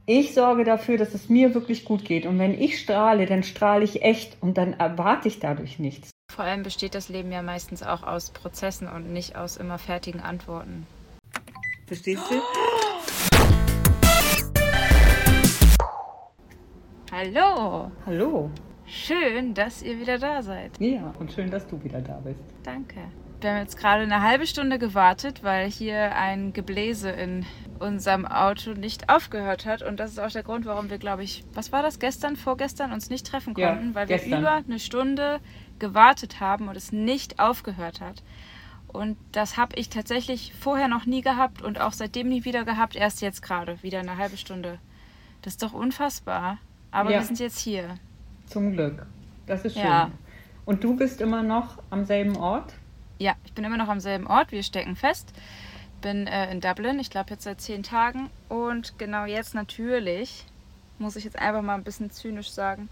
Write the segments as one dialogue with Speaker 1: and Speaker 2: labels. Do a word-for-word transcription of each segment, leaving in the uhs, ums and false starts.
Speaker 1: Ich sorge dafür, dass es mir wirklich gut geht. Und wenn ich strahle, dann strahle ich echt und dann erwarte ich dadurch nichts.
Speaker 2: Vor allem besteht das Leben ja meistens auch aus Prozessen und nicht aus immer fertigen Antworten.
Speaker 1: Verstehst du?
Speaker 2: Hallo!
Speaker 1: Hallo.
Speaker 2: Schön, dass ihr wieder da seid.
Speaker 1: Ja, und schön, dass du wieder da bist.
Speaker 2: Danke. Wir haben jetzt gerade eine halbe Stunde gewartet, weil hier ein Gebläse in unserem Auto nicht aufgehört hat. Und das ist auch der Grund, warum wir, glaube ich, was war das, gestern, vorgestern uns nicht treffen konnten,
Speaker 1: ja,
Speaker 2: weil wir
Speaker 1: gestern.
Speaker 2: über eine Stunde gewartet haben und es nicht aufgehört hat. Und das habe ich tatsächlich vorher noch nie gehabt und auch seitdem nie wieder gehabt, erst jetzt gerade, wieder eine halbe Stunde. Das ist doch unfassbar. Aber
Speaker 1: ja.
Speaker 2: wir sind jetzt hier.
Speaker 1: Zum Glück. Das ist schön.
Speaker 2: Ja.
Speaker 1: Und du bist immer noch am selben Ort?
Speaker 2: Ja, ich bin immer noch am selben Ort. Wir stecken fest. Bin äh, in Dublin, ich glaube jetzt seit zehn Tagen. Und genau jetzt natürlich, muss ich jetzt einfach mal ein bisschen zynisch sagen,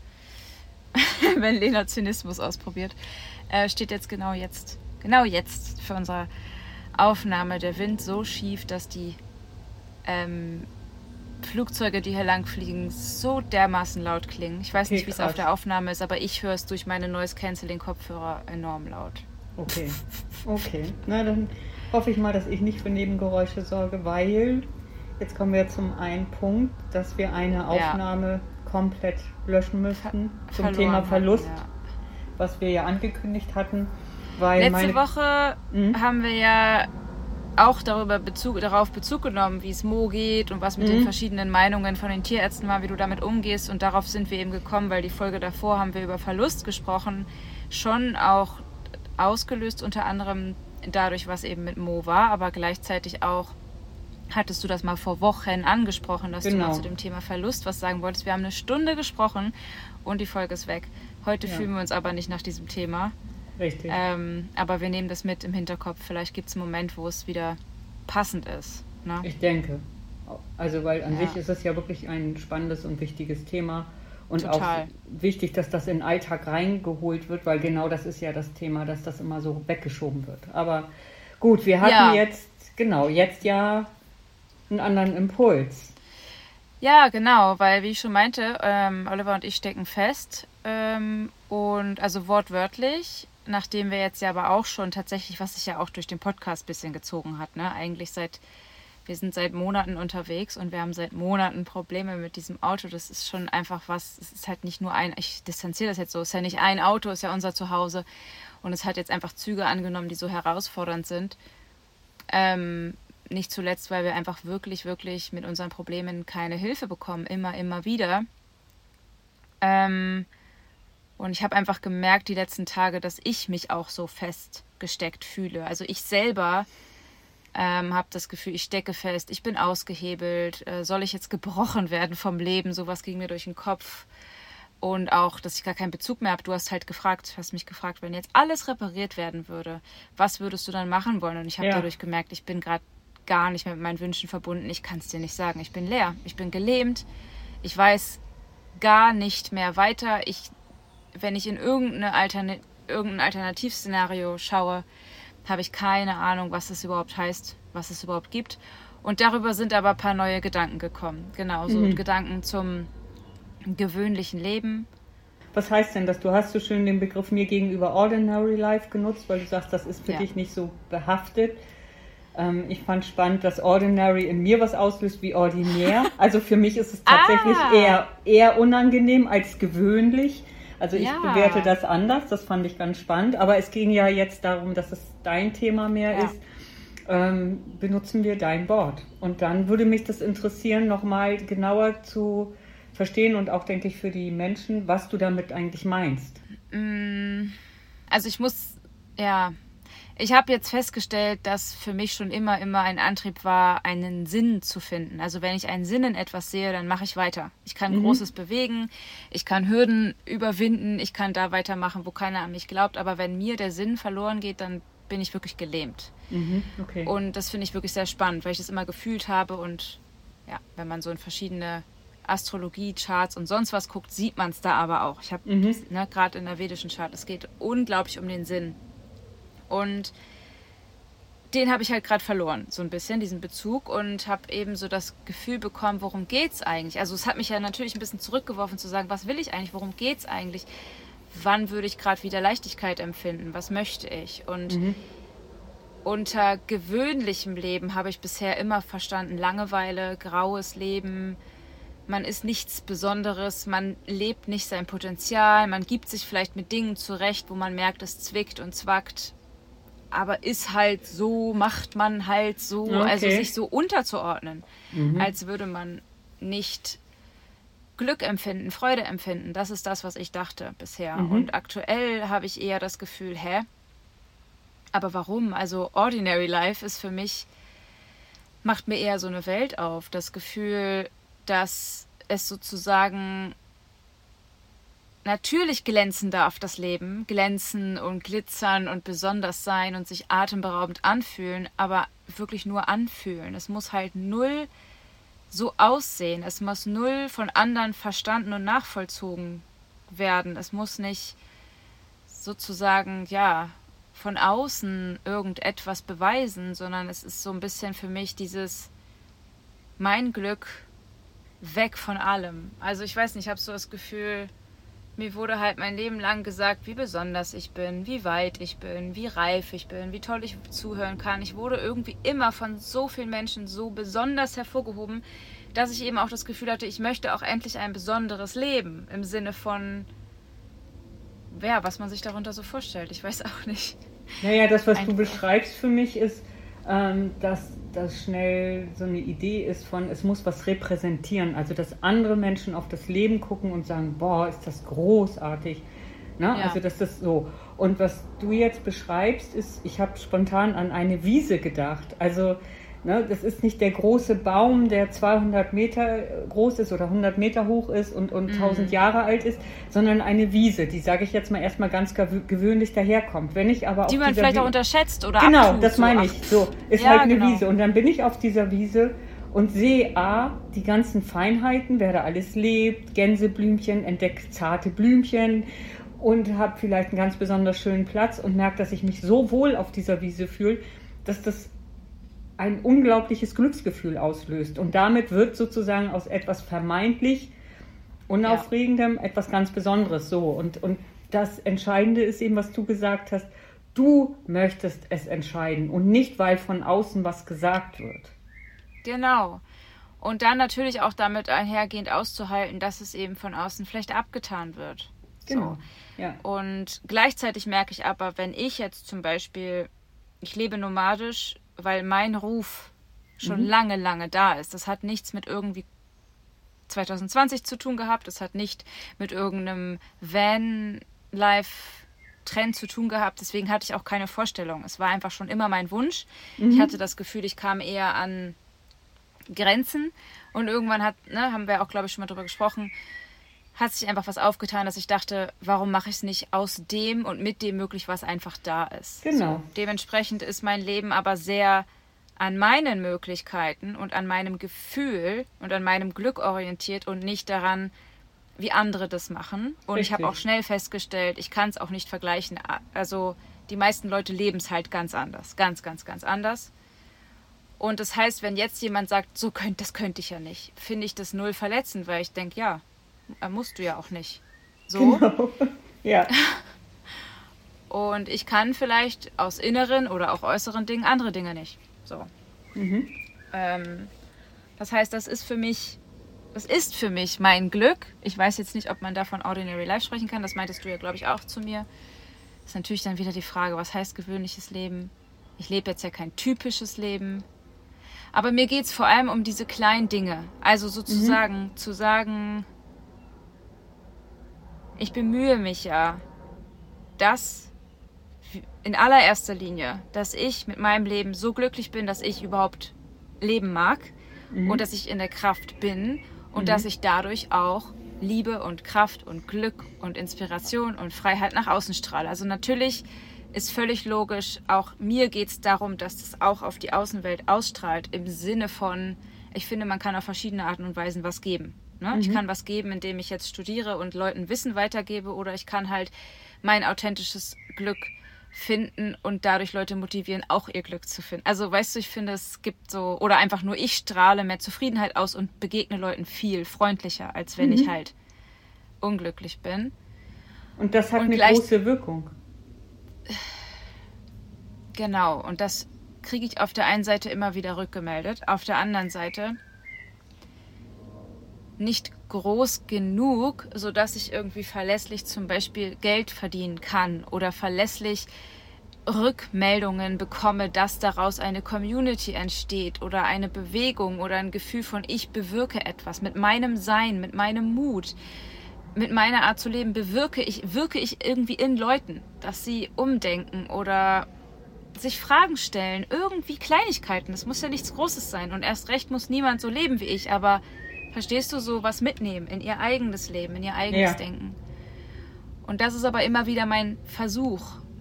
Speaker 2: wenn Lena Zynismus ausprobiert, äh, steht jetzt genau jetzt, genau jetzt für unsere Aufnahme der Wind so schief, dass die ähm, Flugzeuge, die hier lang fliegen, so dermaßen laut klingen. Ich weiß
Speaker 1: Okay,
Speaker 2: nicht, wie es auf der Aufnahme ist, aber ich höre es durch meine Noise-Canceling-Kopfhörer enorm laut.
Speaker 1: Okay, okay. Na, dann hoffe ich mal, dass ich nicht für Nebengeräusche sorge, weil jetzt kommen wir zum einen Punkt, dass wir eine Aufnahme ja. komplett löschen müssten
Speaker 2: Ver-
Speaker 1: zum Thema Verlust,
Speaker 2: hatten, ja.
Speaker 1: was wir ja angekündigt hatten. Weil
Speaker 2: Letzte
Speaker 1: meine...
Speaker 2: Woche mhm. haben wir ja auch darüber Bezug, darauf Bezug genommen, wie es Mo geht und was mit mhm. den verschiedenen Meinungen von den Tierärzten war, wie du damit umgehst. Und darauf sind wir eben gekommen, weil die Folge davor haben wir über Verlust gesprochen, schon auch ausgelöst unter anderem dadurch, was eben mit Mo war, aber gleichzeitig auch hattest du das mal vor Wochen angesprochen, dass genau. du mal zu dem Thema Verlust was sagen wolltest. Wir haben eine Stunde gesprochen und die Folge ist weg. Heute ja. fühlen wir uns aber nicht nach diesem Thema.
Speaker 1: Richtig.
Speaker 2: Ähm, aber wir nehmen das mit im Hinterkopf. Vielleicht gibt es einen Moment, wo es wieder passend ist. Ne?
Speaker 1: Ich denke. Also, weil an
Speaker 2: ja.
Speaker 1: sich ist es ja wirklich ein spannendes und wichtiges Thema. Und
Speaker 2: Total.
Speaker 1: auch wichtig, dass das in den Alltag reingeholt wird, weil genau das ist ja das Thema, dass das immer so weggeschoben wird. Aber gut, wir hatten ja. jetzt, genau, jetzt ja einen anderen Impuls.
Speaker 2: Ja, genau, weil wie ich schon meinte, ähm, Oliver und ich stecken fest ähm, und also wortwörtlich, nachdem wir jetzt ja aber auch schon tatsächlich, was sich ja auch durch den Podcast ein bisschen gezogen hat, ne, eigentlich seit Wir sind seit Monaten unterwegs und wir haben seit Monaten Probleme mit diesem Auto. Das ist schon einfach was, es ist halt nicht nur ein, ich distanziere das jetzt so, es ist ja nicht ein Auto, es ist ja unser Zuhause. Und es hat jetzt einfach Züge angenommen, die so herausfordernd sind. Ähm, nicht zuletzt, weil wir einfach wirklich, wirklich mit unseren Problemen keine Hilfe bekommen, immer, immer wieder. Ähm, und ich habe einfach gemerkt die letzten Tage, dass ich mich auch so festgesteckt fühle. Also ich selber Ähm, habe das Gefühl, ich stecke fest, ich bin ausgehebelt, äh, soll ich jetzt gebrochen werden vom Leben? Sowas ging mir durch den Kopf. Und auch, dass ich gar keinen Bezug mehr habe. Du hast halt gefragt, hast mich gefragt, wenn jetzt alles repariert werden würde, was würdest du dann machen wollen? Und ich habe ja. dadurch gemerkt, ich bin gerade gar nicht mehr mit meinen Wünschen verbunden. Ich kann es dir nicht sagen. Ich bin leer, ich bin gelähmt. Ich weiß gar nicht mehr weiter. Ich, wenn ich in irgendeine Altern- irgendein Alternativszenario schaue, habe ich keine Ahnung, was das überhaupt heißt, was es überhaupt gibt. Und darüber sind aber ein paar neue Gedanken gekommen. Genau, so mhm. Gedanken zum gewöhnlichen Leben.
Speaker 1: Was heißt denn das? Du hast so schön den Begriff mir gegenüber Ordinary Life genutzt, weil du sagst, das ist für
Speaker 2: ja.
Speaker 1: dich nicht so behaftet. Ähm, ich fand spannend, dass Ordinary in mir was auslöst wie ordinär. Also für mich ist es tatsächlich
Speaker 2: ah.
Speaker 1: eher, eher unangenehm als gewöhnlich. Also ich
Speaker 2: ja.
Speaker 1: bewerte das anders, das fand ich ganz spannend. Aber es ging ja jetzt darum, dass es dein Thema mehr
Speaker 2: ja.
Speaker 1: ist. Ähm, benutzen wir dein Wort. Und dann würde mich das interessieren, nochmal genauer zu verstehen und auch, denke ich, für die Menschen, was du damit eigentlich meinst.
Speaker 2: Also ich muss, ja... Ich habe jetzt festgestellt, dass für mich schon immer, immer ein Antrieb war, einen Sinn zu finden. Also wenn ich einen Sinn in etwas sehe, dann mache ich weiter. Ich kann mhm. Großes bewegen, ich kann Hürden überwinden, ich kann da weitermachen, wo keiner an mich glaubt. Aber wenn mir der Sinn verloren geht, dann bin ich wirklich gelähmt.
Speaker 1: Mhm. Okay.
Speaker 2: Und das finde ich wirklich sehr spannend, weil ich das immer gefühlt habe. Und ja, wenn man so in verschiedene Astrologie-Charts und sonst was guckt, sieht man es da aber auch. Ich habe
Speaker 1: mhm.
Speaker 2: ne, gerade in der vedischen Chart, es geht unglaublich um den Sinn. Und den habe ich halt gerade verloren, so ein bisschen, diesen Bezug, und habe eben so das Gefühl bekommen, worum geht's eigentlich? Also es hat mich ja natürlich ein bisschen zurückgeworfen zu sagen, was will ich eigentlich, worum geht's eigentlich? Wann würde ich gerade wieder Leichtigkeit empfinden? Was möchte ich? Und mhm. unter gewöhnlichem Leben habe ich bisher immer verstanden, Langeweile, graues Leben, man ist nichts Besonderes, man lebt nicht sein Potenzial, man gibt sich vielleicht mit Dingen zurecht, wo man merkt, es zwickt und zwackt, aber ist halt so, macht man halt so, okay. Also sich so unterzuordnen, mhm. als würde man nicht Glück empfinden, Freude empfinden. Das ist das, was ich dachte bisher. Mhm. Und aktuell habe ich eher das Gefühl, hä? Aber warum? Also Ordinary Life ist für mich, macht mir eher so eine Welt auf. Das Gefühl, dass es sozusagen natürlich glänzen darf, das Leben. Glänzen und glitzern und besonders sein und sich atemberaubend anfühlen, aber wirklich nur anfühlen. Es muss halt null so aussehen. Es muss null von anderen verstanden und nachvollzogen werden. Es muss nicht sozusagen, ja, von außen irgendetwas beweisen, sondern es ist so ein bisschen für mich dieses mein Glück weg von allem. Also ich weiß nicht, ich habe so das Gefühl, mir wurde halt mein Leben lang gesagt, wie besonders ich bin, wie weit ich bin, wie reif ich bin, wie toll ich zuhören kann. Ich wurde irgendwie immer von so vielen Menschen so besonders hervorgehoben, dass ich eben auch das Gefühl hatte, ich möchte auch endlich ein besonderes Leben im Sinne von, ja, was man sich darunter so vorstellt. Ich weiß auch nicht.
Speaker 1: Naja, das, was ein du beschreibst für mich, ist, ähm, dass das schnell so eine Idee ist von, es muss was repräsentieren. Also, dass andere Menschen auf das Leben gucken und sagen, boah, ist das großartig. Ne? Ja. Also, dass das so. Und was du jetzt beschreibst, ist, ich habe spontan an eine Wiese gedacht. Also, ne, das ist nicht der große Baum, der zweihundert Meter groß ist oder hundert Meter hoch ist und, und mm. tausend Jahre alt ist, sondern eine Wiese, die, sage ich jetzt mal, erstmal ganz gewöhnlich daherkommt. Wenn ich aber
Speaker 2: die
Speaker 1: auf
Speaker 2: man
Speaker 1: dieser
Speaker 2: vielleicht
Speaker 1: Wie-
Speaker 2: auch unterschätzt oder
Speaker 1: Genau,
Speaker 2: abtut,
Speaker 1: das meine ich. So, ist
Speaker 2: ja,
Speaker 1: halt eine
Speaker 2: genau.
Speaker 1: Wiese. Und dann bin ich auf dieser Wiese und sehe A, die ganzen Feinheiten, wer da alles lebt, Gänseblümchen, entdecke zarte Blümchen und habe vielleicht einen ganz besonders schönen Platz und merke, dass ich mich so wohl auf dieser Wiese fühle, dass das ein unglaubliches Glücksgefühl auslöst. Und damit wird sozusagen aus etwas vermeintlich Unaufregendem ja. etwas ganz Besonderes. So. Und, und das Entscheidende ist eben, was du gesagt hast, du möchtest es entscheiden und nicht, weil von außen was gesagt wird.
Speaker 2: Genau. Und dann natürlich auch damit einhergehend auszuhalten, dass es eben von außen vielleicht abgetan wird.
Speaker 1: Genau.
Speaker 2: So.
Speaker 1: Ja.
Speaker 2: Und gleichzeitig merke ich aber, wenn ich jetzt zum Beispiel, ich lebe nomadisch, weil mein Ruf schon mhm. lange, lange da ist. Das hat nichts mit irgendwie zwanzig zwanzig zu tun gehabt. Das hat nicht mit irgendeinem Van-Life-Trend zu tun gehabt. Deswegen hatte ich auch keine Vorstellung. Es war einfach schon immer mein Wunsch. Mhm. Ich hatte das Gefühl, ich kam eher an Grenzen. Und irgendwann hat, ne, haben wir auch, glaube ich, schon mal drüber gesprochen, hat sich einfach was aufgetan, dass ich dachte, warum mache ich es nicht aus dem und mit dem möglich, was einfach da ist.
Speaker 1: Genau.
Speaker 2: So, dementsprechend ist mein Leben aber sehr an meinen Möglichkeiten und an meinem Gefühl und an meinem Glück orientiert und nicht daran, wie andere das machen. Und Richtig. Ich habe auch schnell festgestellt, ich kann es auch nicht vergleichen. Also die meisten Leute leben es halt ganz anders. Ganz, ganz, ganz anders. Und das heißt, wenn jetzt jemand sagt, so könnt, das könnte ich ja nicht, finde ich das null verletzend, weil ich denke, ja, musst du ja auch nicht. So.
Speaker 1: Genau. Ja.
Speaker 2: Und ich kann vielleicht aus inneren oder auch äußeren Dingen andere Dinge nicht. So. Mhm. Ähm, das heißt, das ist für mich, das ist für mich mein Glück. Ich weiß jetzt nicht, ob man da von Ordinary Life sprechen kann. Das meintest du ja, glaube ich, auch zu mir. Das ist natürlich dann wieder die Frage, was heißt gewöhnliches Leben? Ich lebe jetzt ja kein typisches Leben. Aber mir geht es vor allem um diese kleinen Dinge. Also sozusagen mhm. zu sagen, ich bemühe mich ja, dass in allererster Linie, dass ich mit meinem Leben so glücklich bin, dass ich überhaupt leben mag mhm. und dass ich in der Kraft bin und mhm. dass ich dadurch auch Liebe und Kraft und Glück und Inspiration und Freiheit nach außen strahle. Also natürlich ist völlig logisch, auch mir geht es darum, dass das auch auf die Außenwelt ausstrahlt, im Sinne von, ich finde, man kann auf verschiedene Arten und Weisen was geben. Ne? Mhm. Ich kann was geben, indem ich jetzt studiere und Leuten Wissen weitergebe, oder ich kann halt mein authentisches Glück finden und dadurch Leute motivieren, auch ihr Glück zu finden. Also weißt du, ich finde, es gibt so, oder einfach nur ich strahle mehr Zufriedenheit aus und begegne Leuten viel freundlicher, als wenn mhm. ich halt unglücklich bin.
Speaker 1: Und das hat und eine gleich, große Wirkung.
Speaker 2: Genau, und das kriege ich auf der einen Seite immer wieder rückgemeldet, auf der anderen Seite nicht groß genug, sodass ich irgendwie verlässlich zum Beispiel Geld verdienen kann oder verlässlich Rückmeldungen bekomme, dass daraus eine Community entsteht oder eine Bewegung oder ein Gefühl von ich bewirke etwas. Mit meinem Sein, mit meinem Mut, mit meiner Art zu leben bewirke ich, wirke ich irgendwie in Leuten, dass sie umdenken oder sich Fragen stellen, irgendwie Kleinigkeiten. Das muss ja nichts Großes sein und erst recht muss niemand so leben wie ich, aber verstehst du, so was mitnehmen in ihr eigenes Leben, in ihr eigenes ja. Denken. Und das ist aber immer wieder mein Versuch,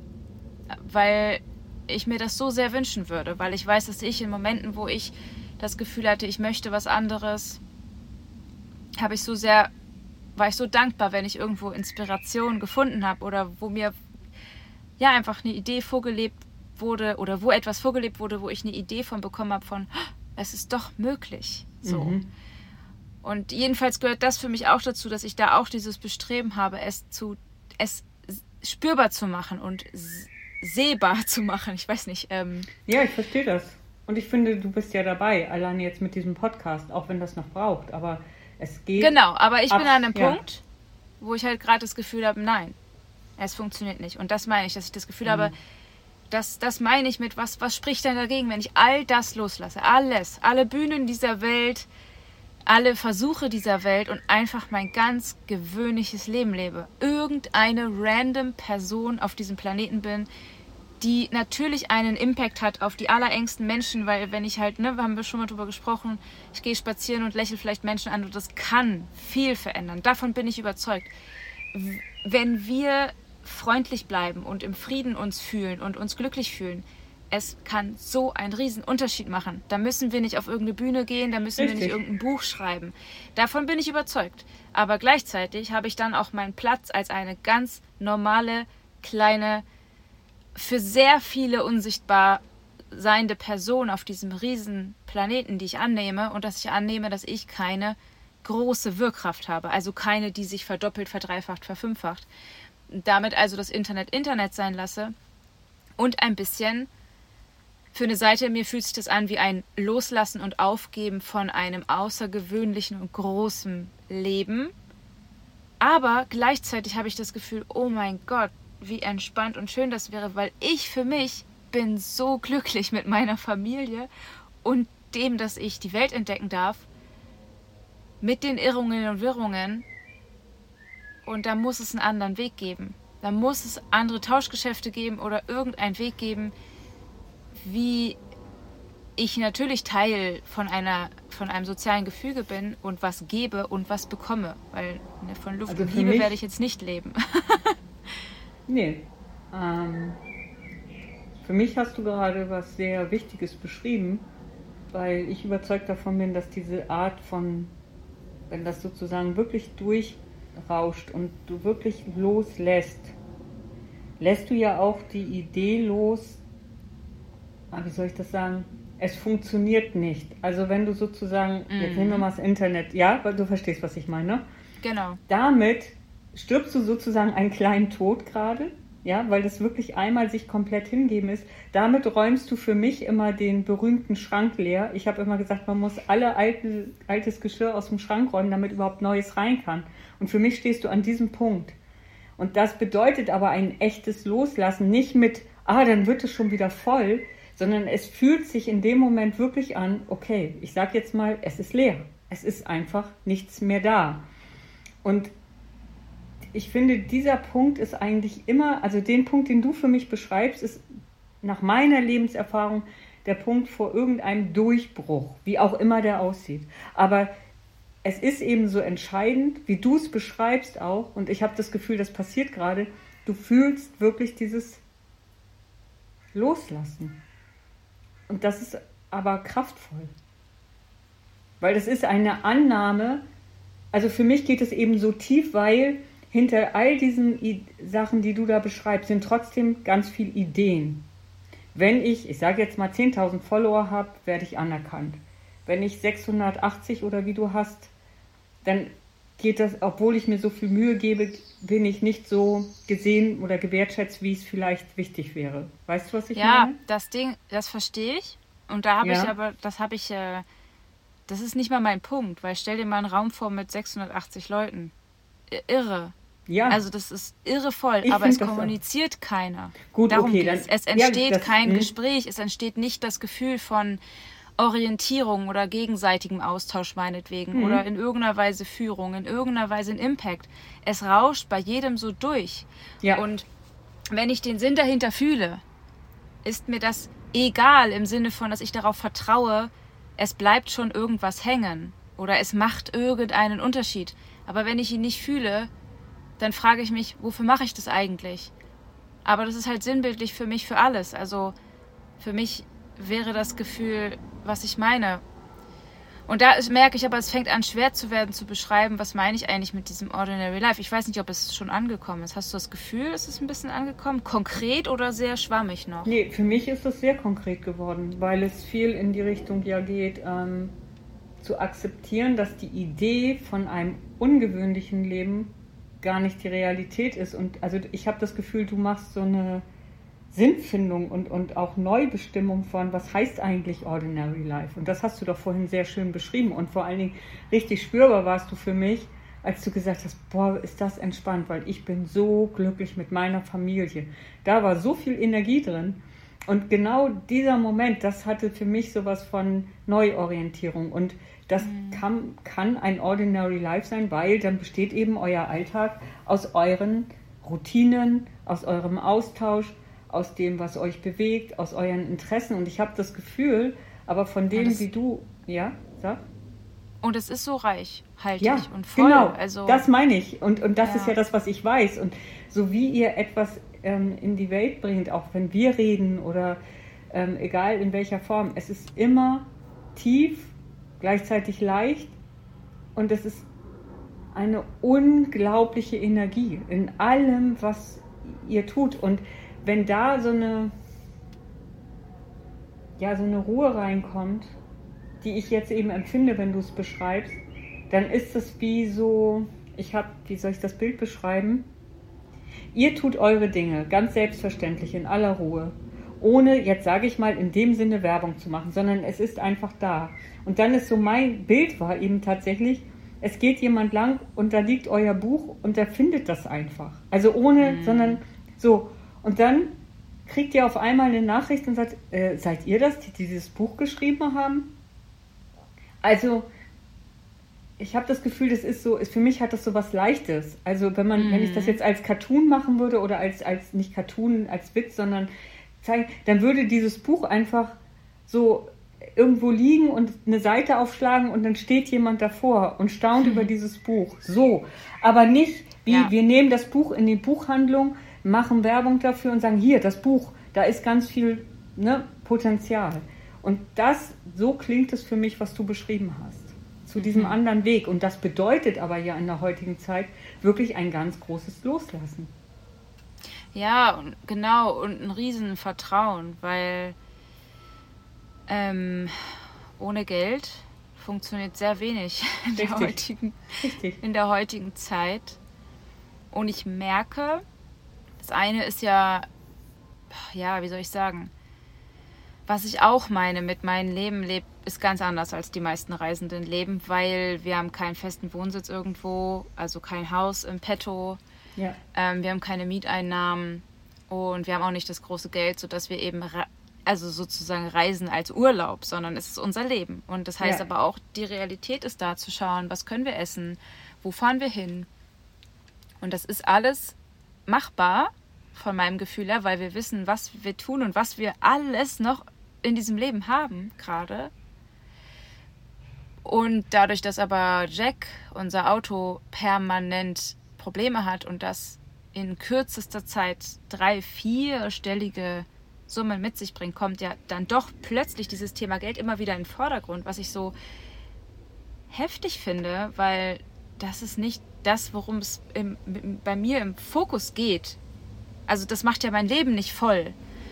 Speaker 2: weil ich mir das so sehr wünschen würde, weil ich weiß, dass ich in Momenten, wo ich das Gefühl hatte, ich möchte was anderes, habe ich so sehr, war ich so dankbar, wenn ich irgendwo Inspiration gefunden habe oder wo mir ja einfach eine Idee vorgelebt wurde oder wo etwas vorgelebt wurde, wo ich eine Idee von bekommen habe von, es ist doch möglich. So. Mhm. Und jedenfalls gehört das für mich auch dazu, dass ich da auch dieses Bestreben habe, es zu, es spürbar zu machen und sehbar zu machen. Ich weiß nicht. Ähm
Speaker 1: ja, ich verstehe das. Und ich finde, du bist ja dabei, alleine jetzt mit diesem Podcast, auch wenn das noch braucht. Aber es geht.
Speaker 2: Genau, aber ich ab, bin an einem ja. Punkt, wo ich halt gerade das Gefühl habe, nein, es funktioniert nicht. Und das meine ich, dass ich das Gefühl mhm. habe, das, das meine ich mit, was, was spricht denn dagegen, wenn ich all das loslasse? Alles, alle Bühnen dieser Welt, alle Versuche dieser Welt und einfach mein ganz gewöhnliches Leben lebe. Irgendeine random Person auf diesem Planeten bin, die natürlich einen Impact hat auf die allerengsten Menschen, weil wenn ich halt, ne, wir haben schon mal drüber gesprochen, ich gehe spazieren und lächle vielleicht Menschen an und das kann viel verändern. Davon bin ich überzeugt. Wenn wir freundlich bleiben und im Frieden uns fühlen und uns glücklich fühlen, es kann so einen riesen Unterschied machen. Da müssen wir nicht auf irgendeine Bühne gehen, da müssen Richtig. wir nicht irgendein Buch schreiben. Davon bin ich überzeugt. Aber gleichzeitig habe ich dann auch meinen Platz als eine ganz normale, kleine, für sehr viele unsichtbar seiende Person auf diesem riesen Planeten, die ich annehme und dass ich annehme, dass ich keine große Wirkkraft habe. Also keine, die sich verdoppelt, verdreifacht, verfünffacht. Damit also das Internet Internet sein lasse und ein bisschen für eine Seite in mir fühlt sich das an wie ein Loslassen und Aufgeben von einem außergewöhnlichen und großen Leben. Aber gleichzeitig habe ich das Gefühl, oh mein Gott, wie entspannt und schön das wäre, weil ich für mich bin so glücklich mit meiner Familie und dem, dass ich die Welt entdecken darf, mit den Irrungen und Wirrungen. Und da muss es einen anderen Weg geben. Da muss es andere Tauschgeschäfte geben oder irgendeinen Weg geben, wie ich natürlich Teil von einer von einem sozialen Gefüge bin und was gebe und was bekomme. Weil ne, von Luft also und Liebe mich, werde ich jetzt nicht leben.
Speaker 1: nee. Ähm, für mich hast du gerade was sehr Wichtiges beschrieben, weil ich überzeugt davon bin, dass diese Art von, wenn das sozusagen wirklich durchrauscht und du wirklich loslässt, lässt du ja auch die Idee los, wie soll ich das sagen? Es funktioniert nicht. Also wenn du sozusagen, mm. jetzt nehmen wir mal das Internet, ja, weil du verstehst, was ich meine.
Speaker 2: Genau.
Speaker 1: Damit stirbst du sozusagen einen kleinen Tod gerade, ja, weil das wirklich einmal sich komplett hingeben ist. Damit räumst du für mich immer den berühmten Schrank leer. Ich habe immer gesagt, man muss alle alte, altes Geschirr aus dem Schrank räumen, damit überhaupt Neues rein kann. Und für mich stehst du an diesem Punkt. Und das bedeutet aber ein echtes Loslassen, nicht mit, ah, dann wird es schon wieder voll, sondern es fühlt sich in dem Moment wirklich an, okay, ich sage jetzt mal, es ist leer. Es ist einfach nichts mehr da. Und ich finde, dieser Punkt ist eigentlich immer, also den Punkt, den du für mich beschreibst, ist nach meiner Lebenserfahrung der Punkt vor irgendeinem Durchbruch, wie auch immer der aussieht. Aber es ist eben so entscheidend, wie du es beschreibst auch, und ich habe das Gefühl, das passiert gerade, du fühlst wirklich dieses Loslassen. Und das ist aber kraftvoll. Weil das ist eine Annahme, also für mich geht es eben so tief, weil hinter all diesen I- Sachen, die du da beschreibst, sind trotzdem ganz viele Ideen. Wenn ich, ich sage jetzt mal zehntausend Follower habe, werde ich anerkannt. Wenn ich sechshundertachtzig oder wie du hast, dann geht das, obwohl ich mir so viel Mühe gebe, bin ich nicht so gesehen oder gewertschätzt, wie es vielleicht wichtig wäre. Weißt du, was ich
Speaker 2: ja,
Speaker 1: meine?
Speaker 2: Ja, das Ding, das verstehe ich. Und da habe
Speaker 1: Ja.
Speaker 2: ich aber, das habe ich, äh, das ist nicht mal mein Punkt, weil stell dir mal einen Raum vor mit sechshundertachtzig Leuten. I- Irre.
Speaker 1: Ja.
Speaker 2: Also das ist irre voll,
Speaker 1: Ich
Speaker 2: aber
Speaker 1: find
Speaker 2: es
Speaker 1: das auch.
Speaker 2: kommuniziert keiner.
Speaker 1: Gut,
Speaker 2: Darum
Speaker 1: okay,
Speaker 2: geht's.
Speaker 1: dann-
Speaker 2: Es entsteht
Speaker 1: ja, das-
Speaker 2: kein
Speaker 1: mh.
Speaker 2: Gespräch, es entsteht nicht das Gefühl von Orientierung oder gegenseitigem Austausch meinetwegen
Speaker 1: Mhm.
Speaker 2: oder in irgendeiner Weise Führung, in irgendeiner Weise ein Impact. Es rauscht bei jedem so durch.
Speaker 1: Ja.
Speaker 2: Und wenn ich den Sinn dahinter fühle, ist mir das egal im Sinne von, dass ich darauf vertraue, es bleibt schon irgendwas hängen oder es macht irgendeinen Unterschied. Aber wenn ich ihn nicht fühle, dann frage ich mich, wofür mache ich das eigentlich? Aber das ist halt sinnbildlich für mich, für alles. Also für mich wäre das Gefühl, was ich meine. Und da ist, merke ich aber, es fängt an schwer zu werden, zu beschreiben, was meine ich eigentlich mit diesem Ordinary Life. Ich weiß nicht, ob es schon angekommen ist. Hast du das Gefühl, ist es ein bisschen angekommen? Konkret oder sehr schwammig noch?
Speaker 1: Nee, für mich ist es sehr konkret geworden, weil es viel in die Richtung ja geht, ähm, zu akzeptieren, dass die Idee von einem ungewöhnlichen Leben gar nicht die Realität ist. Und also ich habe das Gefühl, du machst so eine Sinnfindung und, und auch Neubestimmung von, was heißt eigentlich Ordinary Life? Und das hast du doch vorhin sehr schön beschrieben. Und vor allen Dingen richtig spürbar warst du für mich, als du gesagt hast, boah, ist das entspannt, weil ich bin so glücklich mit meiner Familie. Da war so viel Energie drin. Und genau dieser Moment, das hatte für mich sowas von Neuorientierung. Und das mhm. kann, kann ein Ordinary Life sein, weil dann besteht eben euer Alltag aus euren Routinen, aus eurem Austausch, aus dem, was euch bewegt, aus euren Interessen. Und ich habe das Gefühl, aber von dem,
Speaker 2: das,
Speaker 1: wie du, ja, sag.
Speaker 2: Und es ist so reichhaltig
Speaker 1: ja,
Speaker 2: und voll.
Speaker 1: Genau,
Speaker 2: also,
Speaker 1: das meine ich. Und, und das
Speaker 2: ja.
Speaker 1: ist ja das, was ich weiß. Und so wie ihr etwas ähm, in die Welt bringt, auch wenn wir reden oder ähm, egal in welcher Form, es ist immer tief, gleichzeitig leicht und es ist eine unglaubliche Energie in allem, was ihr tut. Und wenn da so eine, ja, so eine Ruhe reinkommt, die ich jetzt eben empfinde, wenn du es beschreibst, dann ist es wie so, ich habe, wie soll ich das Bild beschreiben? Ihr tut eure Dinge ganz selbstverständlich in aller Ruhe, ohne, jetzt sage ich mal, in dem Sinne Werbung zu machen, sondern es ist einfach da. Und dann ist so, mein Bild war eben tatsächlich, es geht jemand lang und da liegt euer Buch und der findet das einfach. Also ohne, mhm. sondern so. Und dann kriegt ihr auf einmal eine Nachricht und sagt, äh, seid ihr das, die dieses Buch geschrieben haben? Also, ich habe das Gefühl, das ist so, ist, für mich hat das so was Leichtes. Also, wenn man, mm. wenn ich das jetzt als Cartoon machen würde oder als, als nicht Cartoon, als Witz, sondern zeigen, dann würde dieses Buch einfach so irgendwo liegen und eine Seite aufschlagen und dann steht jemand davor und staunt hm. über dieses Buch. So. Aber nicht wie, ja. wir nehmen das Buch in die Buchhandlung, machen Werbung dafür und sagen, hier, das Buch, da ist ganz viel, ne, Potenzial. Und das, so klingt es für mich, was du beschrieben hast. Zu diesem mhm. anderen Weg. Und das bedeutet aber ja in der heutigen Zeit wirklich ein ganz großes Loslassen.
Speaker 2: Ja, genau. Und ein riesen Vertrauen, weil ähm, ohne Geld funktioniert sehr wenig in der, heutigen, in der heutigen Zeit. Und ich merke, das eine ist ja, ja, wie soll ich sagen, was ich auch meine mit meinem Leben lebt, ist ganz anders als die meisten Reisenden leben, weil wir haben keinen festen Wohnsitz irgendwo, also kein Haus im Petto, ja. ähm, wir haben keine Mieteinnahmen und wir haben auch nicht das große Geld, sodass wir eben re- also sozusagen reisen als Urlaub, sondern es ist unser Leben. Und das heißt ja. aber auch, die Realität ist da zu schauen, was können wir essen, wo fahren wir hin. Und das ist alles machbar von meinem Gefühl her, weil wir wissen, was wir tun und was wir alles noch in diesem Leben haben gerade. Und dadurch, dass aber Jack, unser Auto, permanent Probleme hat und das in kürzester Zeit drei-, vierstellige Summen mit sich bringt, kommt ja dann doch plötzlich dieses Thema Geld immer wieder in den Vordergrund, was ich so heftig finde, weil das ist nicht das, worum es im, bei mir im Fokus geht. Also das macht ja mein Leben nicht voll.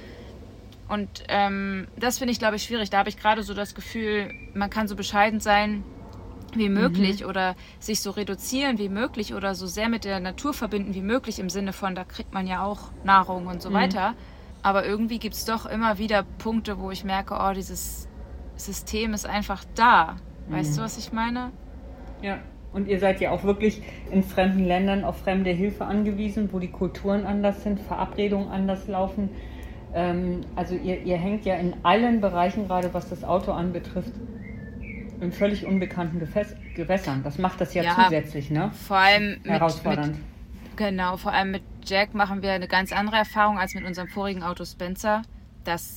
Speaker 2: Und ähm, das finde ich, glaube ich, schwierig. Da habe ich gerade so das Gefühl, man kann so bescheiden sein wie möglich mhm. oder sich so reduzieren wie möglich oder so sehr mit der Natur verbinden wie möglich im Sinne von, da kriegt man ja auch Nahrung und so mhm. weiter. Aber irgendwie gibt es doch immer wieder Punkte, wo ich merke, oh, dieses System ist einfach da. Weißt mhm. du, was ich meine?
Speaker 1: Ja, und ihr seid ja auch wirklich in fremden Ländern auf fremde Hilfe angewiesen, wo die Kulturen anders sind, Verabredungen anders laufen. Ähm, also ihr, ihr hängt ja in allen Bereichen, gerade was das Auto anbetrifft, in völlig unbekannten Gefäß- Gewässern. Das macht das ja, ja zusätzlich, ne?
Speaker 2: Vor allem mit,
Speaker 1: herausfordernd.
Speaker 2: Mit, genau, vor allem mit Jack machen wir eine ganz andere Erfahrung als mit unserem vorigen Auto Spencer, dass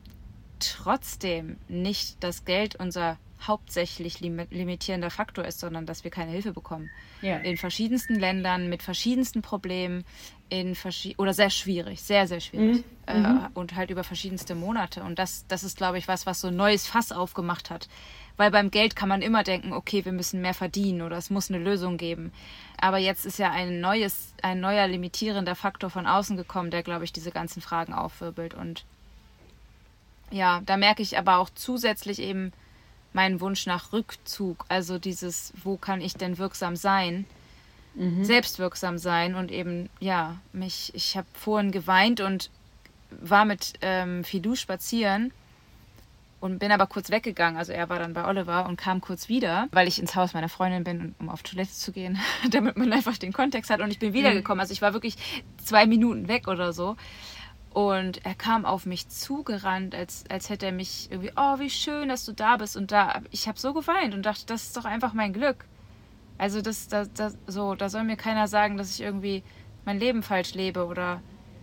Speaker 2: trotzdem nicht das Geld unser hauptsächlich lim- limitierender Faktor ist, sondern dass wir keine Hilfe bekommen. Ja. In verschiedensten Ländern, mit verschiedensten Problemen, in verschi- oder sehr schwierig, sehr, sehr schwierig. Mhm. Äh, mhm. Und halt über verschiedenste Monate. Und das, das ist, glaube ich, was, was so ein neues Fass aufgemacht hat. Weil beim Geld kann man immer denken, okay, wir müssen mehr verdienen oder es muss eine Lösung geben. Aber jetzt ist ja ein neues, ein neuer limitierender Faktor von außen gekommen, der, glaube ich, diese ganzen Fragen aufwirbelt. Und ja, da merke ich aber auch zusätzlich eben meinen Wunsch nach Rückzug. Also dieses, wo kann ich denn wirksam sein? Mhm. Selbstwirksam sein und eben, ja, mich, ich habe vorhin geweint und war mit ähm, Filou spazieren. Und bin aber kurz weggegangen. Also er war dann bei Oliver und kam kurz wieder, weil ich ins Haus meiner Freundin bin, um auf Toilette zu gehen, damit man einfach den Kontext hat. Und ich bin wiedergekommen. Also ich war wirklich zwei Minuten weg oder so. Und er kam auf mich zugerannt, als, als hätte er mich irgendwie, oh, wie schön, dass du da bist. Und da, ich habe so geweint und dachte, das ist doch einfach mein Glück. Also das, das, das, so, da soll mir keiner sagen, dass ich irgendwie mein Leben falsch lebe oder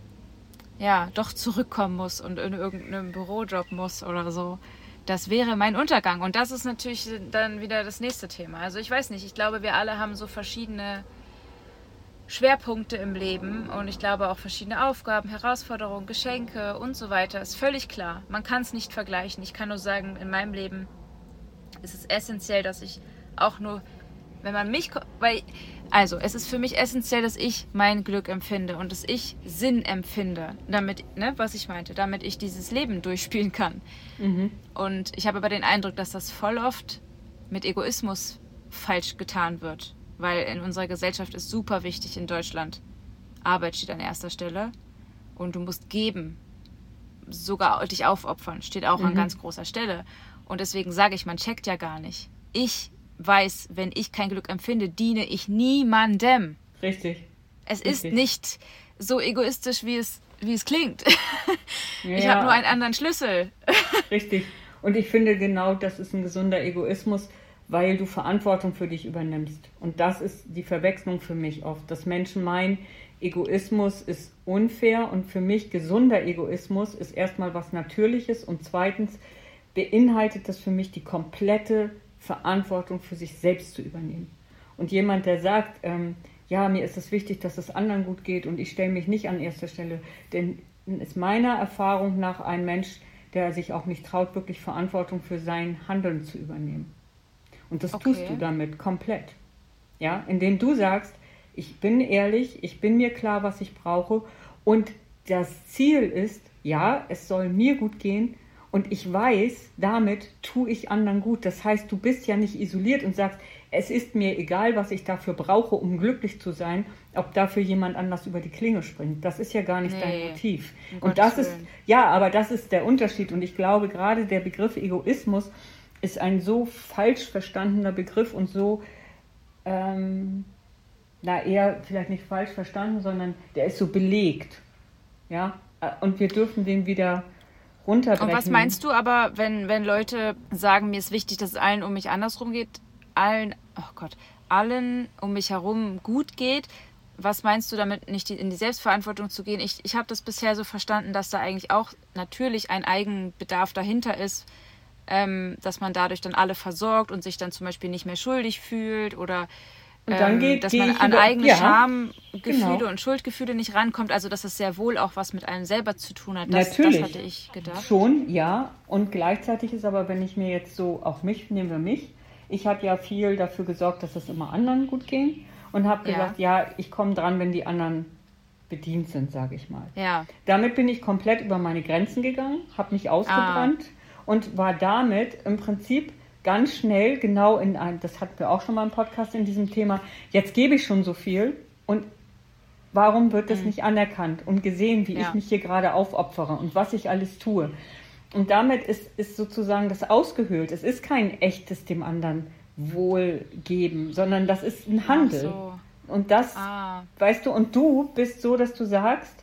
Speaker 2: ja, doch zurückkommen muss und in irgendeinem Bürojob muss oder so. Das wäre mein Untergang. Und das ist natürlich dann wieder das nächste Thema. Also ich weiß nicht, ich glaube, wir alle haben so verschiedene Schwerpunkte im Leben und ich glaube auch verschiedene Aufgaben, Herausforderungen, Geschenke und so weiter. Ist völlig klar. Man kann es nicht vergleichen. Ich kann nur sagen, in meinem Leben ist es essentiell, dass ich auch nur, wenn man mich, weil Also, es ist für mich essentiell, dass ich mein Glück empfinde und dass ich Sinn empfinde, damit, ne, was ich meinte, damit ich dieses Leben durchspielen kann. Mhm. Und ich habe aber den Eindruck, dass das voll oft mit Egoismus falsch getan wird, weil in unserer Gesellschaft ist super wichtig in Deutschland. Arbeit steht an erster Stelle und du musst geben, sogar dich aufopfern, steht auch mhm. an ganz großer Stelle. Und deswegen sage ich, man checkt ja gar nicht. Ich weiß, wenn ich kein Glück empfinde, diene ich niemandem.
Speaker 1: Richtig.
Speaker 2: Es
Speaker 1: Richtig.
Speaker 2: ist nicht so egoistisch, wie es, wie es klingt. Ja. Ich habe nur einen anderen Schlüssel.
Speaker 1: Richtig. Und ich finde genau, das ist ein gesunder Egoismus, weil du Verantwortung für dich übernimmst. Und das ist die Verwechslung für mich oft, dass Menschen meinen, Egoismus ist unfair und für mich gesunder Egoismus ist erstmal was Natürliches und zweitens beinhaltet das für mich die komplette Verantwortung für sich selbst zu übernehmen. Und jemand, der sagt, ähm, ja, mir ist es wichtig, dass es anderen gut geht und ich stelle mich nicht an erster Stelle, denn ist meiner Erfahrung nach ein Mensch, der sich auch nicht traut, wirklich Verantwortung für sein Handeln zu übernehmen. Und das okay. tust du damit komplett. Ja, indem du sagst, ich bin ehrlich, ich bin mir klar, was ich brauche und das Ziel ist, ja, es soll mir gut gehen, und ich weiß, damit tue ich anderen gut. Das heißt, du bist ja nicht isoliert und sagst, es ist mir egal, was ich dafür brauche, um glücklich zu sein, ob dafür jemand anders über die Klinge springt. Das ist ja gar nicht nee, dein Motiv. Um und das ist, ja, aber das ist der Unterschied. Und ich glaube, gerade der Begriff Egoismus ist ein so falsch verstandener Begriff und so, ähm, na eher vielleicht nicht falsch verstanden, sondern der ist so belegt. Ja, und wir dürfen den wieder runterbrechen.
Speaker 2: Und was meinst du aber, wenn, wenn Leute sagen, mir ist wichtig, dass es allen um mich andersrum geht, allen, oh Gott, allen um mich herum gut geht, was meinst du damit, nicht in die Selbstverantwortung zu gehen? Ich, ich habe das bisher so verstanden, dass da eigentlich auch natürlich ein Eigenbedarf dahinter ist, ähm, dass man dadurch dann alle versorgt und sich dann zum Beispiel nicht mehr schuldig fühlt oder
Speaker 1: Und dann geht,
Speaker 2: dass man
Speaker 1: geht
Speaker 2: an
Speaker 1: über,
Speaker 2: eigene
Speaker 1: ja,
Speaker 2: Schamgefühle
Speaker 1: genau.
Speaker 2: und Schuldgefühle nicht rankommt. Also dass es sehr wohl auch was mit einem selber zu tun hat. Das,
Speaker 1: Natürlich.
Speaker 2: Das hatte ich gedacht.
Speaker 1: Schon, ja. Und gleichzeitig ist aber, wenn ich mir jetzt so, auch mich, nehmen wir mich, ich habe ja viel dafür gesorgt, dass es immer anderen gut ging und habe
Speaker 2: Ja.
Speaker 1: gesagt, ja, ich komme dran, wenn die anderen bedient sind, sage ich mal.
Speaker 2: Ja.
Speaker 1: Damit bin ich komplett über meine Grenzen gegangen, habe mich ausgebrannt und war damit im Prinzip ganz schnell genau in einem, das hatten wir auch schon mal im Podcast in diesem Thema, jetzt gebe ich schon so viel und warum wird das
Speaker 2: Mhm.
Speaker 1: nicht anerkannt und gesehen, wie
Speaker 2: Ja.
Speaker 1: ich mich hier gerade aufopfere und was ich alles tue. Und damit ist, ist sozusagen das ausgehöhlt. Es ist kein echtes dem anderen Wohlgeben, sondern das ist ein Handel.
Speaker 2: Ach so.
Speaker 1: Und das,
Speaker 2: Ah.
Speaker 1: weißt du, und du bist so, dass du sagst,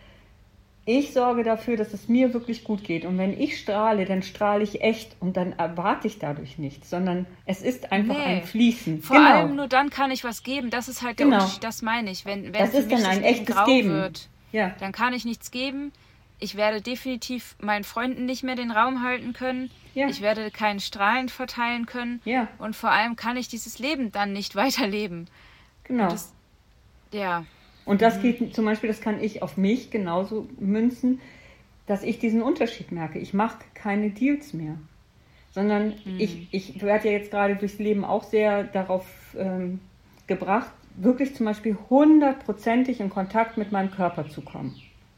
Speaker 1: ich sorge dafür, dass es mir wirklich gut geht. Und wenn ich strahle, dann strahle ich echt und dann erwarte ich dadurch nichts, sondern es ist einfach
Speaker 2: Nee.
Speaker 1: ein Fließen.
Speaker 2: Vor
Speaker 1: Genau.
Speaker 2: allem nur dann kann ich was geben. Das ist halt der
Speaker 1: Genau.
Speaker 2: Unterschied, das meine ich. Wenn, wenn
Speaker 1: Das
Speaker 2: für
Speaker 1: ist
Speaker 2: mich
Speaker 1: dann ein
Speaker 2: Leben
Speaker 1: echtes
Speaker 2: grau
Speaker 1: Geben.
Speaker 2: wird,
Speaker 1: Ja.
Speaker 2: dann kann ich nichts geben. Ich werde definitiv meinen Freunden nicht mehr den Raum halten können.
Speaker 1: Ja.
Speaker 2: Ich werde keinen Strahlen verteilen können.
Speaker 1: Ja.
Speaker 2: Und vor allem kann ich dieses Leben dann nicht weiterleben.
Speaker 1: Genau.
Speaker 2: Das, ja.
Speaker 1: Und das geht zum Beispiel, das kann ich auf mich genauso münzen, dass ich diesen Unterschied merke. Ich mache keine Deals mehr, sondern
Speaker 2: Mhm.
Speaker 1: ich, ich werde ja jetzt gerade durchs Leben auch sehr darauf ähm, gebracht, wirklich zum Beispiel hundertprozentig in Kontakt mit meinem Körper zu kommen.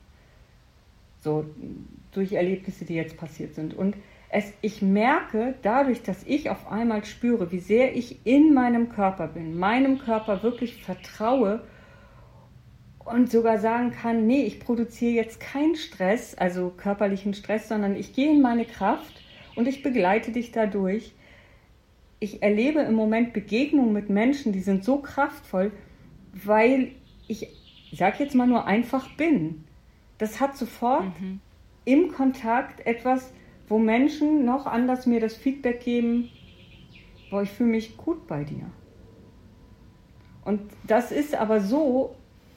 Speaker 1: So, durch Erlebnisse, die jetzt passiert sind. Und es, ich merke dadurch, dass ich auf einmal spüre, wie sehr ich in meinem Körper bin, meinem Körper wirklich vertraue und sogar sagen kann, nee, ich produziere jetzt keinen Stress, also körperlichen Stress, sondern ich gehe in meine Kraft und ich begleite dich dadurch. Ich erlebe im Moment Begegnungen mit Menschen, die sind so kraftvoll, weil ich, ich sag jetzt mal nur einfach bin. Das hat sofort
Speaker 2: Mhm.
Speaker 1: im Kontakt etwas, wo Menschen noch anders mir das Feedback geben, boah, ich fühle mich gut bei dir. Und das ist aber so,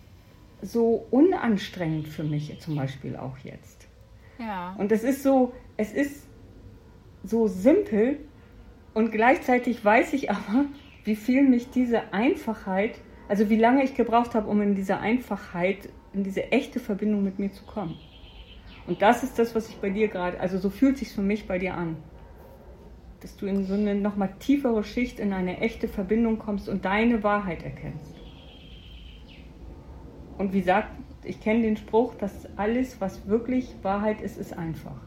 Speaker 1: so unanstrengend für mich zum Beispiel auch jetzt.
Speaker 2: Ja.
Speaker 1: Und es ist so, es ist so simpel und gleichzeitig weiß ich aber, wie viel mich diese Einfachheit, also wie lange ich gebraucht habe, um in diese Einfachheit, in diese echte Verbindung mit mir zu kommen. Und das ist das, was ich bei dir gerade, also so fühlt sich für mich bei dir an. Dass du in so eine nochmal tiefere Schicht, in eine echte Verbindung kommst und deine Wahrheit erkennst. Und wie sagt, ich kenne den Spruch, dass alles, was wirklich Wahrheit ist, ist einfach.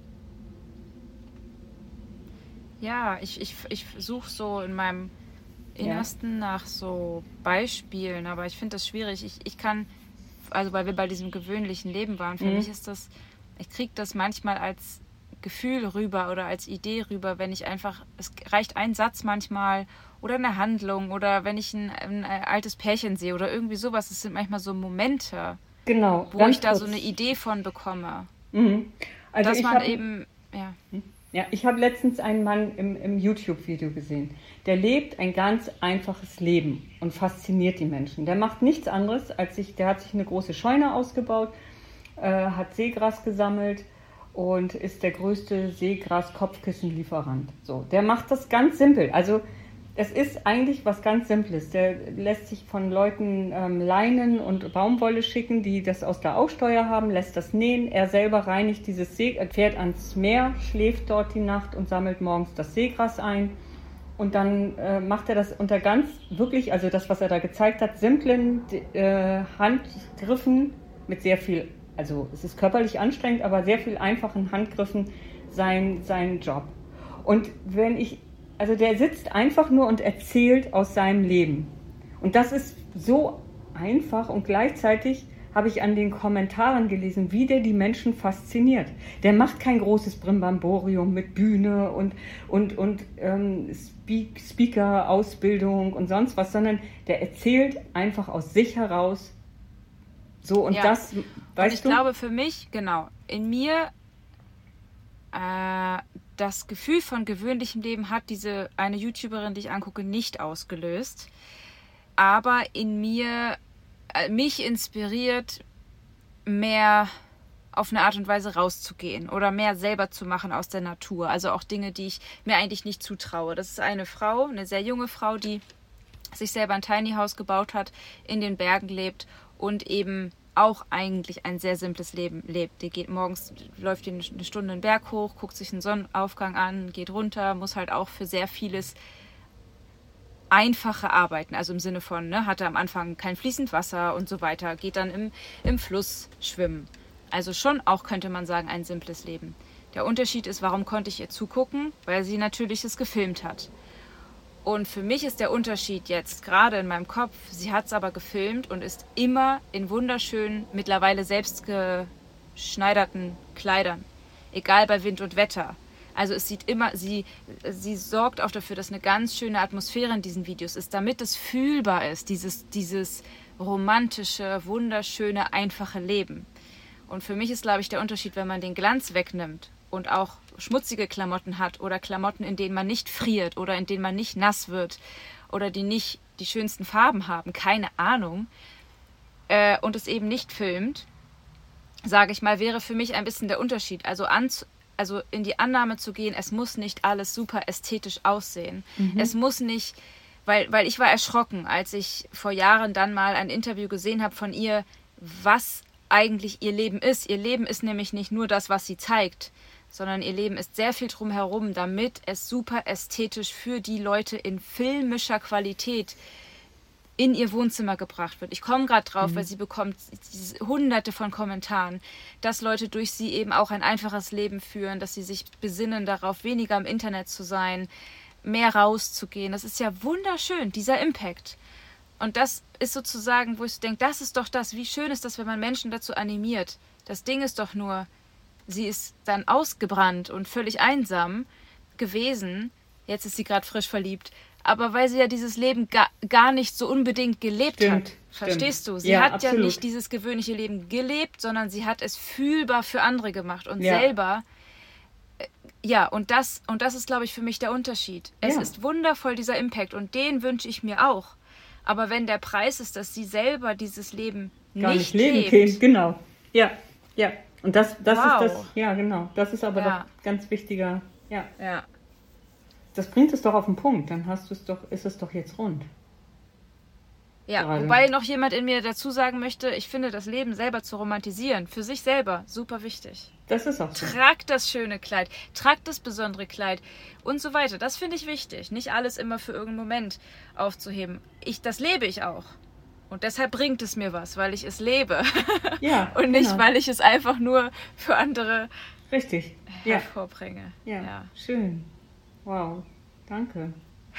Speaker 2: Ja, ich, ich, ich suche so in meinem Innersten ja. nach so Beispielen, aber ich finde das schwierig. Ich, ich kann, also weil wir bei diesem gewöhnlichen Leben waren, für mhm. mich ist das, ich kriege das manchmal als Gefühl rüber oder als Idee rüber, wenn ich einfach, es reicht ein Satz manchmal oder eine Handlung oder wenn ich ein, ein altes Pärchen sehe oder irgendwie sowas. Es sind manchmal so Momente,
Speaker 1: genau,
Speaker 2: wo ich da kurz so eine Idee von bekomme.
Speaker 1: Mhm. Also
Speaker 2: dass
Speaker 1: ich
Speaker 2: man
Speaker 1: hab,
Speaker 2: eben, ja.
Speaker 1: Ja, ich habe letztens einen Mann im, im YouTube-Video gesehen. Der lebt ein ganz einfaches Leben und fasziniert die Menschen. Der macht nichts anderes, als sich, der hat sich eine große Scheune ausgebaut, äh, hat Seegras gesammelt und ist der größte Seegras-Kopfkissenlieferant. So, der macht das ganz simpel. Also es ist eigentlich was ganz Simples. Der lässt sich von Leuten ähm, Leinen und Baumwolle schicken, die das aus der Aussteuer haben, lässt das nähen. Er selber reinigt dieses See, fährt ans Meer, schläft dort die Nacht und sammelt morgens das Seegras ein. Und dann äh, macht er das unter ganz, wirklich, also das, was er da gezeigt hat, simplen äh, Handgriffen mit sehr viel, also es ist körperlich anstrengend, aber sehr viel einfachen Handgriffen sein, sein Job. Und wenn ich Also der sitzt einfach nur und erzählt aus seinem Leben. Und das ist so einfach und gleichzeitig habe ich an den Kommentaren gelesen, wie der die Menschen fasziniert. Der macht kein großes Brimbamborium mit Bühne und, und, und ähm, Speak, Speaker-Ausbildung und sonst was, sondern der erzählt einfach aus sich heraus. So und
Speaker 2: ja.
Speaker 1: das, weißt
Speaker 2: und ich
Speaker 1: du?
Speaker 2: Ich glaube für mich, genau, in mir äh, das Gefühl von gewöhnlichem Leben hat diese eine YouTuberin, die ich angucke, nicht ausgelöst. Aber in mir, äh, mich inspiriert, mehr auf eine Art und Weise rauszugehen oder mehr selber zu machen aus der Natur. Also auch Dinge, die ich mir eigentlich nicht zutraue. Das ist eine Frau, eine sehr junge Frau, die sich selber ein Tiny House gebaut hat, in den Bergen lebt und eben auch eigentlich ein sehr simples Leben lebt. Die geht morgens, läuft die eine Stunde den Berg hoch, guckt sich einen Sonnenaufgang an, geht runter, muss halt auch für sehr vieles einfache Arbeiten, also im Sinne von, ne, hatte am Anfang kein fließend Wasser und so weiter, geht dann im, im Fluss schwimmen. Also schon auch, könnte man sagen, ein simples Leben. Der Unterschied ist, warum konnte ich ihr zugucken? Weil sie natürlich es gefilmt hat. Und für mich ist der Unterschied jetzt gerade in meinem Kopf, sie hat es aber gefilmt und ist immer in wunderschönen, mittlerweile selbst geschneiderten Kleidern. Egal bei Wind und Wetter. Also es sieht immer, sie, sie sorgt auch dafür, dass eine ganz schöne Atmosphäre in diesen Videos ist, damit es fühlbar ist, dieses, dieses romantische, wunderschöne, einfache Leben. Und für mich ist, glaube ich, der Unterschied, wenn man den Glanz wegnimmt und auch schmutzige Klamotten hat oder Klamotten, in denen man nicht friert oder in denen man nicht nass wird oder die nicht die schönsten Farben haben, keine Ahnung, äh, und es eben nicht filmt, sage ich mal, wäre für mich ein bisschen der Unterschied. Also an, also in die Annahme zu gehen, es muss nicht alles super ästhetisch aussehen. Mhm. Es muss nicht, weil, weil ich war erschrocken, als ich vor Jahren dann mal ein Interview gesehen habe von ihr, was eigentlich ihr Leben ist. Ihr Leben ist nämlich nicht nur das, was sie zeigt, sondern ihr Leben ist sehr viel drumherum, damit es super ästhetisch für die Leute in filmischer Qualität in ihr Wohnzimmer gebracht wird. Ich komme gerade drauf, mhm. weil sie bekommt hunderte von Kommentaren, dass Leute durch sie eben auch ein einfaches Leben führen, dass sie sich besinnen darauf, weniger im Internet zu sein, mehr rauszugehen. Das ist ja wunderschön, dieser Impact. Und das ist sozusagen, wo ich denke, das ist doch das, wie schön ist das, wenn man Menschen dazu animiert. Das Ding ist doch nur, sie ist dann ausgebrannt und völlig einsam gewesen. Jetzt ist sie gerade frisch verliebt. Aber weil sie ja dieses Leben gar, gar nicht so unbedingt gelebt
Speaker 1: stimmt,
Speaker 2: hat. Verstehst
Speaker 1: stimmt.
Speaker 2: du? Sie
Speaker 1: ja,
Speaker 2: hat
Speaker 1: absolut.
Speaker 2: ja nicht dieses gewöhnliche Leben gelebt, sondern sie hat es fühlbar für andere gemacht. Und
Speaker 1: ja.
Speaker 2: selber, äh, ja, und das, und das ist, glaube ich, für mich der Unterschied. Es
Speaker 1: ja.
Speaker 2: ist wundervoll, dieser Impact. Und den wünsche ich mir auch. Aber wenn der Preis ist, dass sie selber dieses Leben
Speaker 1: gar
Speaker 2: nicht,
Speaker 1: nicht leben
Speaker 2: lebt.
Speaker 1: können, genau. Ja, ja. Und das, das
Speaker 2: wow.
Speaker 1: ist das, ja genau. Das ist aber
Speaker 2: ja.
Speaker 1: doch ganz wichtiger, ja.
Speaker 2: Ja.
Speaker 1: Das bringt es doch auf den Punkt, dann hast du es doch, ist es doch jetzt rund.
Speaker 2: Ja, Gerade. Wobei noch jemand in mir dazu sagen möchte, ich finde das Leben selber zu romantisieren, für sich selber, super wichtig.
Speaker 1: Das ist auch so.
Speaker 2: Trag das schöne Kleid, trag das besondere Kleid und so weiter. Das finde ich wichtig. Nicht alles immer für irgendeinen Moment aufzuheben. Ich, das lebe ich auch. Und deshalb bringt es mir was, weil ich es lebe.
Speaker 1: Ja,
Speaker 2: und nicht,
Speaker 1: genau.
Speaker 2: weil ich es einfach nur für andere
Speaker 1: Richtig.
Speaker 2: hervorbringe.
Speaker 1: Ja. Ja.
Speaker 2: ja,
Speaker 1: schön. Wow, danke.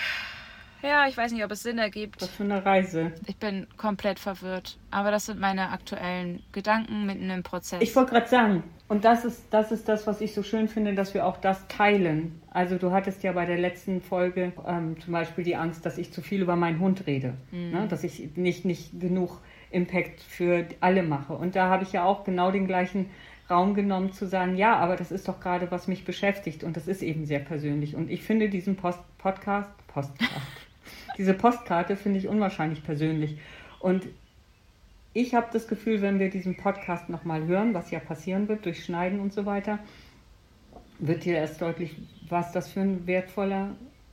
Speaker 2: Ja, ich weiß nicht, ob es Sinn ergibt.
Speaker 1: Was für eine Reise.
Speaker 2: Ich bin komplett verwirrt. Aber das sind meine aktuellen Gedanken mitten im Prozess.
Speaker 1: Ich wollte gerade sagen, und das ist, das ist das, was ich so schön finde, dass wir auch das teilen. Also du hattest ja bei der letzten Folge ähm, zum Beispiel die Angst, dass ich zu viel über meinen Hund rede. Mhm. Ne? Dass ich nicht, nicht genug Impact für alle mache. Und da habe ich ja auch genau den gleichen Raum genommen zu sagen, ja, aber das ist doch gerade, was mich beschäftigt und das ist eben sehr persönlich. Und ich finde diesen Post Podcast, Postcard, diese Postkarte finde ich unwahrscheinlich persönlich. Und ich habe das Gefühl, wenn wir diesen Podcast nochmal hören, was ja passieren wird durch Schneiden und so weiter, wird dir erst deutlich, was das für ein wertvoller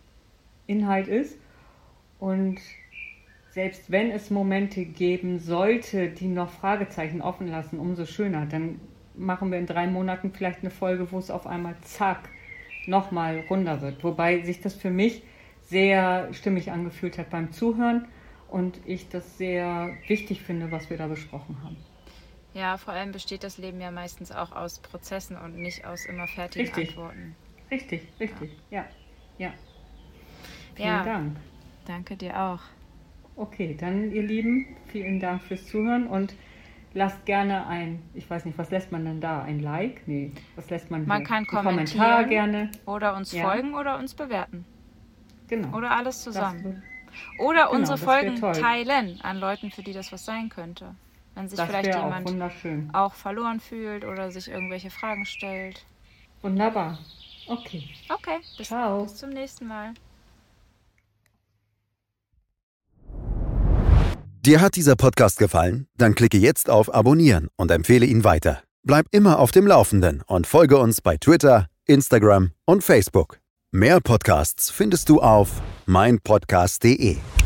Speaker 1: Inhalt ist. Und selbst wenn es Momente geben sollte, die noch Fragezeichen offen lassen, umso schöner, dann machen wir in drei Monaten vielleicht eine Folge, wo es auf einmal zack, nochmal runder wird. Wobei sich das für mich sehr stimmig angefühlt hat beim Zuhören und ich das sehr wichtig finde, was wir da besprochen haben.
Speaker 2: Ja, vor allem besteht das Leben ja meistens auch aus Prozessen und nicht aus immer fertigen
Speaker 1: richtig.
Speaker 2: Antworten.
Speaker 1: Richtig, richtig, ja. Ja. ja. Vielen
Speaker 2: ja.
Speaker 1: Dank.
Speaker 2: Danke dir auch.
Speaker 1: Okay, dann ihr Lieben, vielen Dank fürs Zuhören und lasst gerne ein, ich weiß nicht, was lässt man denn da? Ein Like? Nee, was lässt man
Speaker 2: Man
Speaker 1: hier?
Speaker 2: kann
Speaker 1: ein
Speaker 2: kommentieren
Speaker 1: Kommentar gerne.
Speaker 2: Oder uns
Speaker 1: ja.
Speaker 2: folgen oder uns bewerten.
Speaker 1: Genau.
Speaker 2: Oder alles zusammen.
Speaker 1: Das,
Speaker 2: oder
Speaker 1: genau,
Speaker 2: unsere Folgen
Speaker 1: toll.
Speaker 2: teilen an Leuten, für die das was sein könnte. Wenn sich
Speaker 1: das
Speaker 2: vielleicht
Speaker 1: auch
Speaker 2: jemand
Speaker 1: wunderschön.
Speaker 2: auch verloren fühlt oder sich irgendwelche Fragen stellt.
Speaker 1: Wunderbar. Okay.
Speaker 2: Okay, bis,
Speaker 1: Ciao.
Speaker 2: bis zum nächsten Mal.
Speaker 3: Dir hat dieser Podcast gefallen? Dann klicke jetzt auf Abonnieren und empfehle ihn weiter. Bleib immer auf dem Laufenden und folge uns bei Twitter, Instagram und Facebook. Mehr Podcasts findest du auf mein podcast punkt de.